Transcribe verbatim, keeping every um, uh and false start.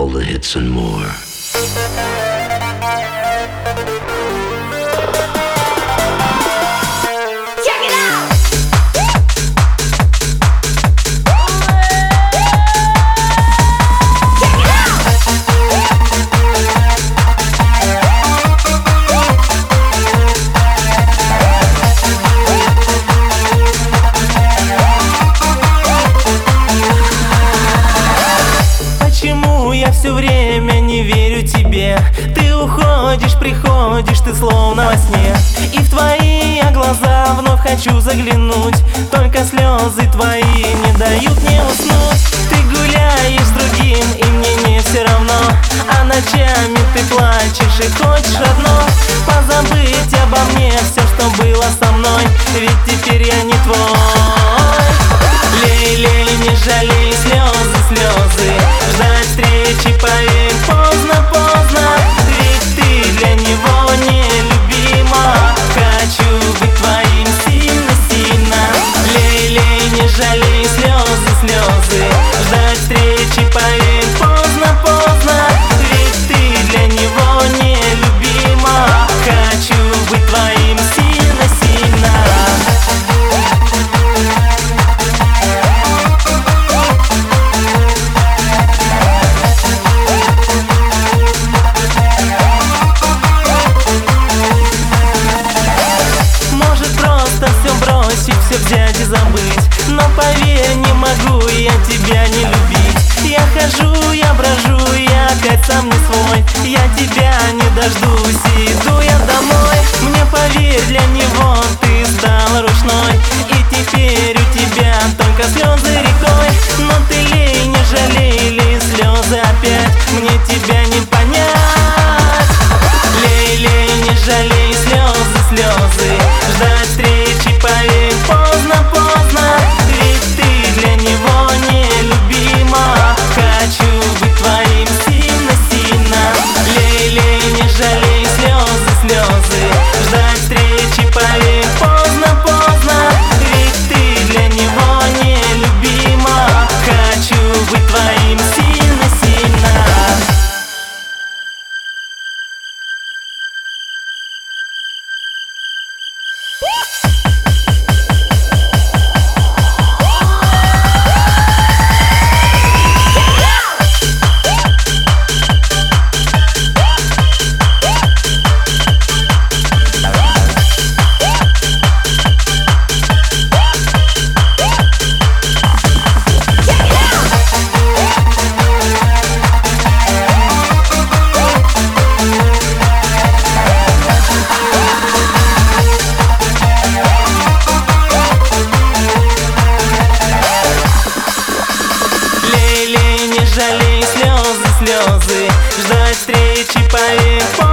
all the hits and more. Почему я все время не верю тебе? Ты уходишь, приходишь, ты словно во сне. И в твои я глаза вновь хочу заглянуть, только слезы твои не дают мне уснуть. Ты гуляешь с другим, и мне не все равно, а ночами ты плачешь и хочешь одно: позабыть обо мне все, что было со мной, ведь теперь я не твой. Лей, лей, не жалей, слезы, слезы, ждать встречи, поверь, поздно, поздно, ведь ты для него нелюбима. Хочу быть твоим сильно, сильно. Лей, лей, не жалей, слезы, слезы, ждать встречи, поверь, поздно, поздно, ведь ты для него нелюбима. Хочу быть твоим сильно, сильно. Все взять и забыть, но поверь, не могу я тебя не любить. Я хожу, я брожу, я опять сам не свой, я тебя не дождусь и иду я домой. Мне поверь, для него ты стала ручной, и теперь у тебя только слезы рекой. Но ты лей, не жалей, лей слезы опять, мне тебя не понять. Лей, лей, не жалей, слезы, слезы, ждать встречи, поверь, поздно, поздно, ведь ты для него нелюбима. Хочу быть твоим сильно, сильно. Лей, лей, не жалей, слезы, слезы, ждать встречи, поверь, поздно, поздно, ведь ты для него нелюбима. Хочу быть твоим сильно, сильно. Жалей, слезы, слезы, ждать встречи, поверь.